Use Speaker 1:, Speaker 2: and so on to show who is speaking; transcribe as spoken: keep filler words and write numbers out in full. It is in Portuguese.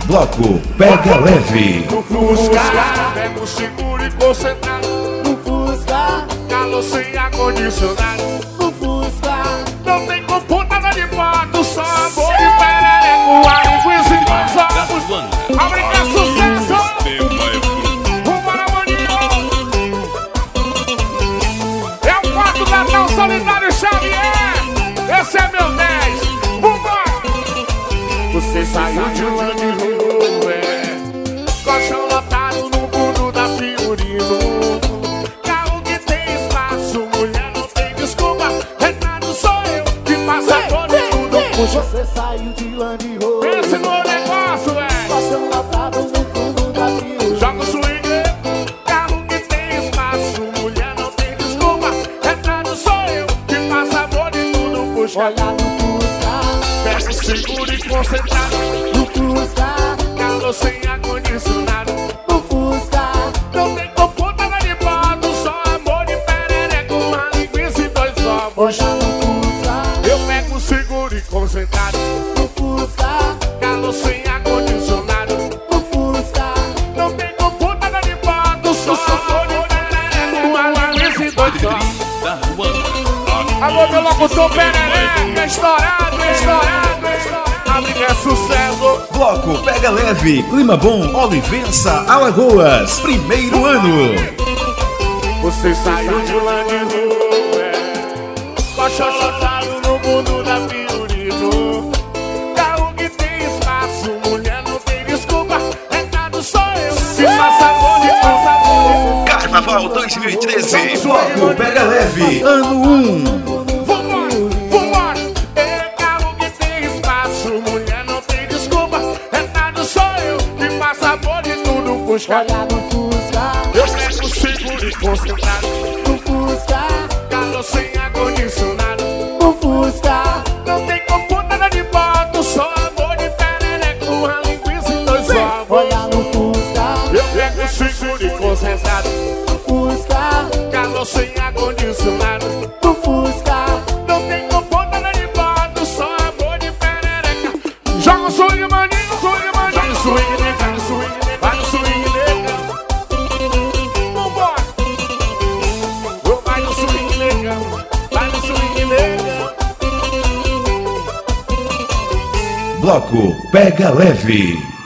Speaker 1: Bloco Pega Leve.
Speaker 2: No Fusca, pego seguro e concentrado.
Speaker 3: No Fusca,
Speaker 2: calor sem ar-condicionado.
Speaker 3: no Fusca,
Speaker 2: Não tem computador de foto, só amor de perereco, a linguiça e dois ovos. A brincar sucesso. Vambora, maninho. É o quarto Natal Solidário Xavier. Esse é meu dez. Vambora. Você saiu de Land Rover, colchão lotado no fundo da Fiorino. Carro que tem espaço, mulher não tem desculpa. Renato sou eu, que passa todo e tudo puxa.
Speaker 3: você saiu de Land Rover.
Speaker 2: Pense no negócio, velho.
Speaker 3: Colchão lotado no fundo da fila.
Speaker 2: Joga o swing, carro que tem espaço, mulher não tem desculpa. Renato sou eu, que passa amor e tudo puxa.
Speaker 3: Olha no Fusca,
Speaker 2: Pega o seguro e concentrado.
Speaker 3: no Fusca,
Speaker 2: Calor sem ar-condicionado.
Speaker 3: no Fusca,
Speaker 2: Não tem computador de bordo, só amor de perereco, uma linguiça e dois ovos.
Speaker 3: olha no Fusca,
Speaker 2: Eu pego o seguro e concentrado.
Speaker 3: no Fusca,
Speaker 2: Calor sem ar-condicionado.
Speaker 3: no Fusca,
Speaker 2: Não tem computador de bordo, só amor de perereco, uma linguiça e dois ovos. Alô, meu locutor perereca, estourado, estourado, estourado. A briga é sucesso.
Speaker 1: Bloco Pega Leve, Clima Bom, Olivença, Alagoas, primeiro ano.
Speaker 2: Você saiu de Land Rover, colchão lotado no mundo da Fiorino. Carro que tem espaço, mulher não tem desculpa. Renato sou eu, se passa amor de passa amor.
Speaker 1: Carnaval dois mil e treze, Bloco Pega Leve, ano um.
Speaker 2: Vambora, vambora. É carro que tem espaço, mulher não tem desculpa. Renato sou eu, que passa amor de tudo busca.
Speaker 3: olha no Fusca,
Speaker 2: Eu pego o seguro e concentrado.
Speaker 3: no Fusca,
Speaker 2: Calor sem ar-condicionado.
Speaker 3: no Fusca,
Speaker 2: Não tem computador de bordo, só amor de perereco, uma linguiça e dois ovos.
Speaker 3: olha no Fusca,
Speaker 2: Eu pego o seguro e concentrado.
Speaker 3: no Fusca,
Speaker 2: Calor sem ar-condicionado.
Speaker 3: no Fusca,
Speaker 2: Não tem computador de bordo, só amor de perereca. Joga o swing, maninho, swing, maninho. Vai no swing, nega, no swing, nega. Vai no swing, nega. Vambora. Vai no swing, nega. Vai no swing, nega.
Speaker 1: Bloco Pega Leve.